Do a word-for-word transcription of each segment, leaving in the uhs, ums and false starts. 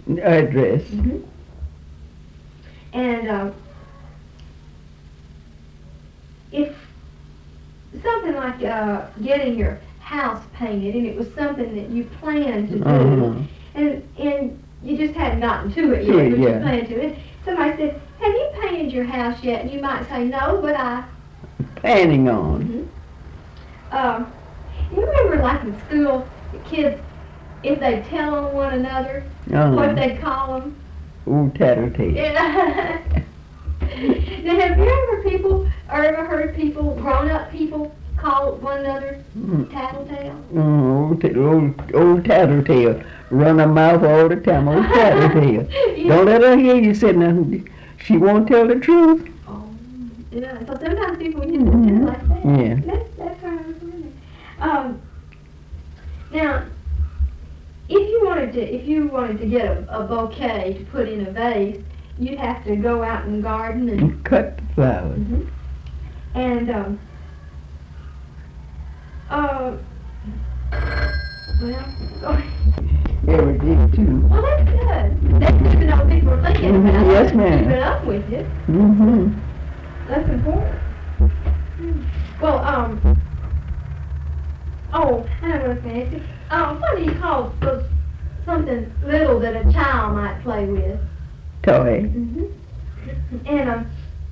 address. Mm-hmm. And um, if something like uh, getting your house painted, and it was something that you planned to do, Uh-huh. and and you just hadn't gotten to it yet, Yeah, but yeah. you planned to it. Somebody said, "Have you painted your house yet?" And you might say, "No, but I." Planning on. Mm-hmm. Um, you remember, like in school, the kids, if they tell on one another, Uh-huh. what they call them. Old tattletale. Yeah. Now, have you ever people, or ever heard people, grown-up people, call one another Mm. tattletale? Oh, old, ta- old, old tattletale. Run her mouth all the time. Old tattletale. Yeah. Don't let her hear you say nothing. She won't tell the truth. Oh, yeah. So sometimes people use Mhm. it like that. Yeah. That's, that's how I was wondering. Um, now, if you wanted to, if you wanted to get a, a bouquet to put in a vase, you'd have to go out in the garden and. And cut the flowers. Mhm. And um. Uh. Well. Oh, Yeah, we did too. well, that's good. That's good to know what people are thinking Mhm, about. yes, ma'am. Keep it up with you. Mm-hmm. That's important. Well, um. Oh, I know what I was going to ask you. Um, what do you call those, something little that a child might play with? Toy. Mm-hmm. And um,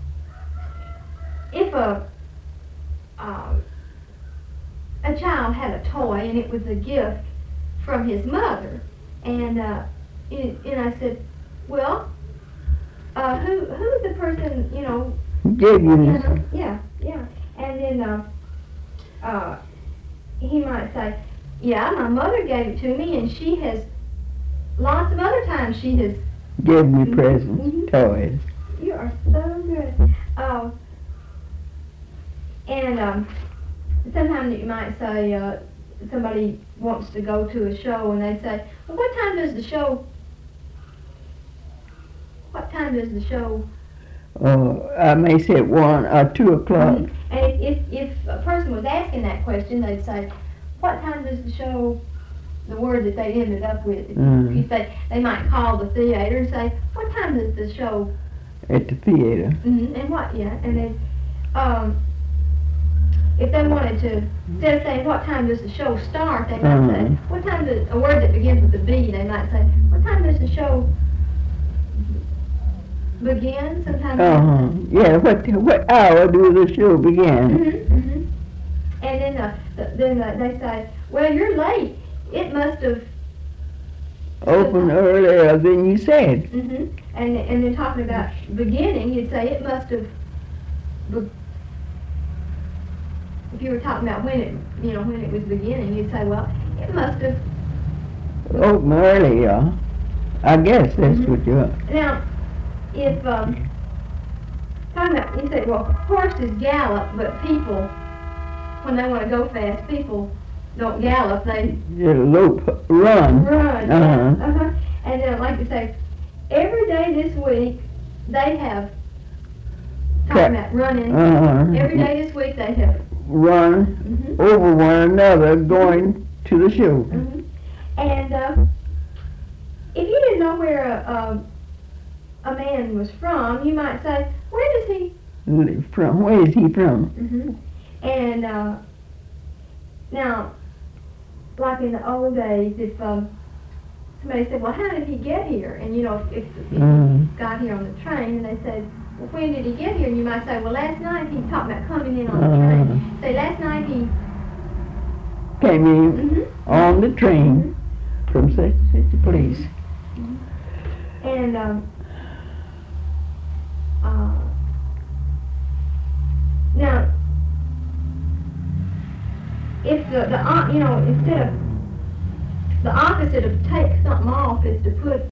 if a um, a child had a toy and it was a gift from his mother, and uh, and, and I said, well, uh, who who's the person, you know? Gave you You this. know, yeah, yeah. And then uh, uh, he might say, yeah, my mother gave it to me, and she has lots of other times she has. Gave me Mhm, presents. mhm. Toys. You are so good. Um, and um, sometimes you might say uh, somebody wants to go to a show, and they say, well, what time does the show? What time does the show? Uh, I may say at one or two o'clock. Mhm. And if, if if a person was asking that question, they'd say, what time does the show? The word that they ended up with. If Mm. you say, they might call the theater and say, what time does the show? At the theater. Mm-hmm. And what? Yeah. And then, um, if they wanted to, instead of saying, what time does the show start, they might say, Uh-huh. what time does, a word that begins with a B, they might say, what time does the show begin? Sometimes. Uh-huh. Yeah, what what hour do the show begin? Mm-hmm. Mm-hmm. And then, uh, th- then uh, they say, well, you're late. It must have. Open earlier than you said. Mm-hmm. And and then talking about beginning, you'd say it must have. Be- if you were talking about when it, you know, when it was beginning, you'd say, well, it must have. Open earlier. I guess that's Mhm. what you're. Now, if um, talking about, you say, well, horses gallop, but people, when they want to go fast, people don't gallop, they You lope, run. run. Uh-huh. Uh-huh. And then, like you say, every day this week, they have, talking Ca- about running, Uh-huh. every day this week they have, Run mhm, over one another going to the show. mhm. And uh, if you didn't know where a, a, a man was from, you might say, where does he, From where is he from? mhm. And uh, now, like in the old days, if um, somebody said, well, how did he get here? And you know, if, if, if Mhm. he got here on the train, and they said, well, when did he get here? And you might say, well, last night, he's talking about coming in on the Uh-huh. train. Say, last night he, Came in mm-hmm, on the train from such such a place. and um, uh, now, if the, the, uh, you know, instead of, the opposite of take something off is to put